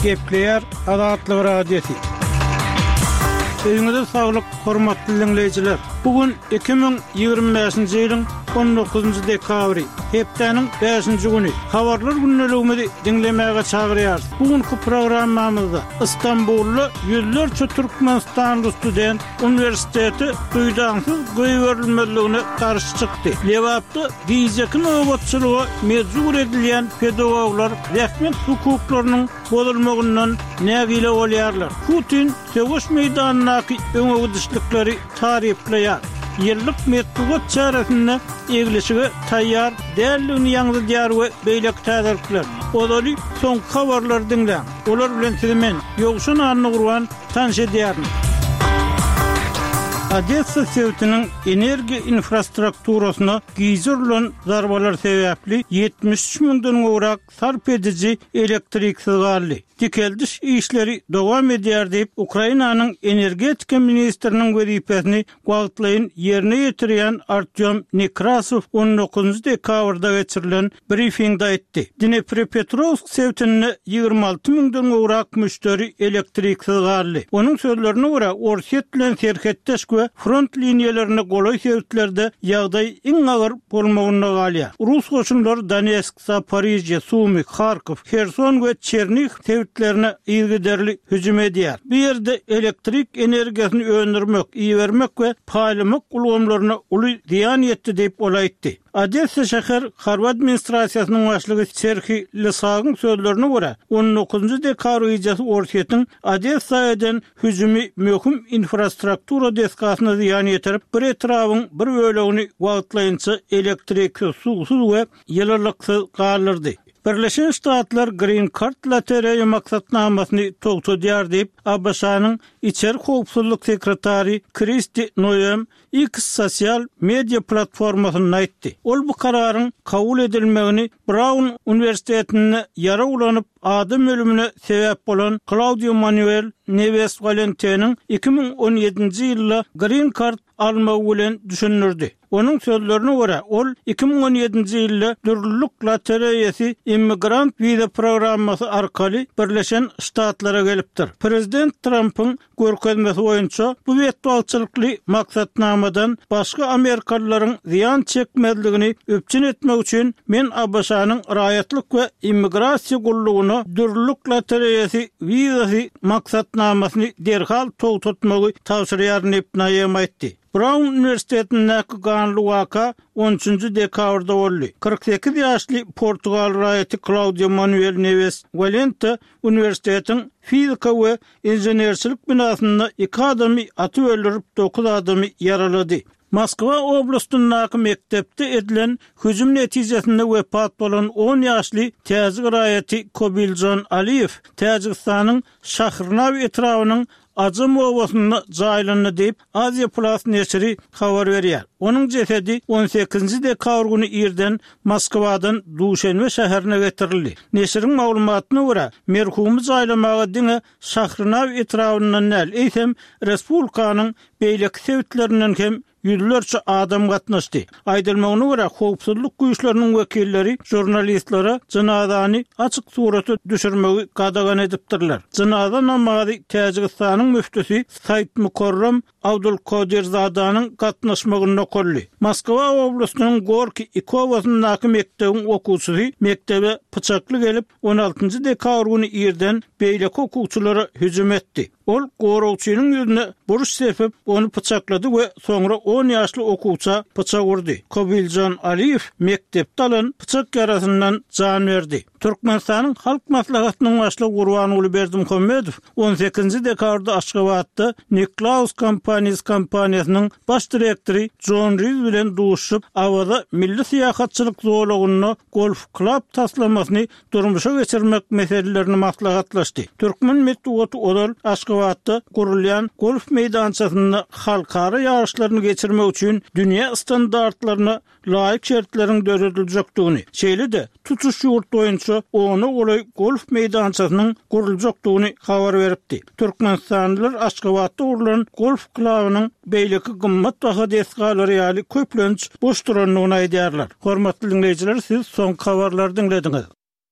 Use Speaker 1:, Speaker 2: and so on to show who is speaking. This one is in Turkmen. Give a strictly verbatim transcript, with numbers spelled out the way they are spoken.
Speaker 1: Gepleyer Adatlı Radyosu. Öňüňizde saglyk, hormatly dinleýijiler. Bugün iki bin ýygrimi beşinji ýylyň on dokuzunjy dekabry, hepdeniň beşinji güni. Habarlar günneligimizi dinlemäge çagyrýar. Bugünkü programmamyzda Istanbully ýüzlerçe Türkmenistanly student universiteti duýdansyz goýberilmeligine garşy çykdy. Lewapda diýjekin öwretçiligi mezur edilýän pedagoglar rehmet hukuklarynyň bozulmagyndan nägile bolýarlar. Putin söwüş meýdanynaky öňe tarifleýär. Ýyllyk metbuat çaresinde egilişige taýýar dälligini ýaňyldýar we beýlek täzirlikler. Olaly soň habarlar dinleň. Olar bilen sizimen ýogşun anyny gurban tanış edýärin. Odessa şehriniň energiýa infrastrukturasyna giýjirilen zarbalar sebäpli yetmiş üç miňden gowrak sarp edici elektriksiz galdy. Dikeldiş işleri dowam edýär diýip Ukrainanyň energetika ministriniň wezipesini wagtlaýyn ýerine ýetirýän Artyom Nekrasow on dokuzunjy dekabrda geçirilen briefingde aýtdy. Dnepropetrovsk şehrine ýygrima alty miňden gowrak müşteri elektriksiz galdy. Onuň sözlerine görä Orset bilen serhetdeşke front liniýalaryny golay şehrlerde ýagdaý iň agyr bolmagyna galýar. Rus goşunlary Donetsk, Zaporizhye, Sumy, Kharkiv, Kherson we Chernihiv şehrlerine ýygyderli hüjüm edýär. Bu ýerde elektrik energiýasyny öndürmek, iýermek we paýlamak ulgamlaryna uly ziýan ýetdi diýip olaýtdy. Odessa şäher Harvard administrasiýasynyň başlygy Serhiy Lysagyň sözlerine görä on dokuzunjy dekabr ýaşy Orsetň Odessa eden hüjümi möhüm infrastruktura deskasyna ziýan ýetirip, bir etrawyň bir bölegini wagtlaýynça elektrik, suwsuz we ýyllykysyz galyrdy. Birleşen Ştatlar Green Card loteriýa maksatnamasyny togtadýar diýip A B S-nyň içeri howpsuzlyk sekretary Kristi Noem X sosial media platformasyna aýtdy. Ol bu kararyň kabul edilmegini Brown Universitetine ýara ulanyp adam ölümüne sebäp bolan Claudio Manuel Neves Valente'nin iki bin on ýedinji ýylda Green Card almagy bilen düşünürdi. Onun sözlerine göre ol iki bin on ýedinji ýylda dürlük loteriýasy immigrant viza programması arkaly Birleşen Ştatlara gelipdir. Prezident Trump'ın görkezmesi boýunça bu wetbalçylykly maksatnamadan başga Amerikalıların ziyan çekmezligini öpçün etmek üçin men A B S-nyň raýatlyk we immigrasiýa gullugyna dürlük loteriýasy vizasy maksatnamasyny derhal togtatmagy tawsirýar diýip Noem aýtdy. Brown Üniversitetindäki ganly waka on üçünjy dekabrda boldy. kırk sekiz ýaşly Portugal raýaty Claudio Manuel Neves Valente Üniversitetiň fizika we inženerçilik binasynda iki adamy aty öldürip dokuz adamy yaralady. Moskwa oblastyndaky mektepde edilen hüjüm netijesinde wepat bolan on ýaşly täze raýaty Kobiljon Aliyev Täjikistanyň Şahrnaw etrawynyň Azam owasyna jaýlanyny diýip Asia Plus neşri habar berýär. Onuň jesedi on sekizinji dekabr güni ýerden Moskwadan Duşanbe şäherine getirildi. Neşriň maglumatyna görä, merhumy jaýlamaga diňe Şahrnaw etrawyndan näl eýsem respublikanyň beýleki sebäplerinden hem yüzlerce adam gatnaşdy. Aýdylmagyna görä, howpsuzlyk güýçleriniň wekilleri jurnalistlere janazany açyk surata düşürmegi gadagan edipdirler. Janaza namazy Täjikistanyň müftüsi Saýid Mukarram Abdulkadirzadyň gatnaşmagyna kolly. Moskwa oblastynyň Gorki Ikowasynyň mektebiň okuwçysy mektebe pyçakly gelip on altynjy dekabr güni ýerden beýleki okuwçylara hüjüm etdi. Ol gorowçynyň ýüzüne buruş sepip onu pyçaklady we soňra on ýaşly okuwça pyçak urdy. Kobiljon Aliyev mektepde alan pyçak yarasyndan jan berdi. Türkmenistanyň halk maslahatynyň başlygy Gurban Ulyberdimuhammedow on sekizinji dekabrda Aşgabatda Niklaus Companies kompaniýasynyň baş direktori John Reed bilen duşup awada milli syýahatçylyk zowlagyny golf klub taslamasyny durmuşa geçirmek meselelerini maslahatlaşdy. Türkmen metbuaty odal Aşgabatda gurulýan golf meýdançasyny halkara ýarışlaryny geçirmek üçin dünýä standartlaryna laýyk şertleriň dörediljekdigini, şeýle de tutuş ýurt boýunça onu olay golf meýdançasynyň guruljakdygyny habar beripdi. Türkmenistanlylar Aşgabatda urulan golf klubynyň beýleki gymmat baha desgalary ýaly köplenç boş duranlygyny aýdýarlar. Hormatly dinleýijiler, siz soň habarlary dinlediňiz.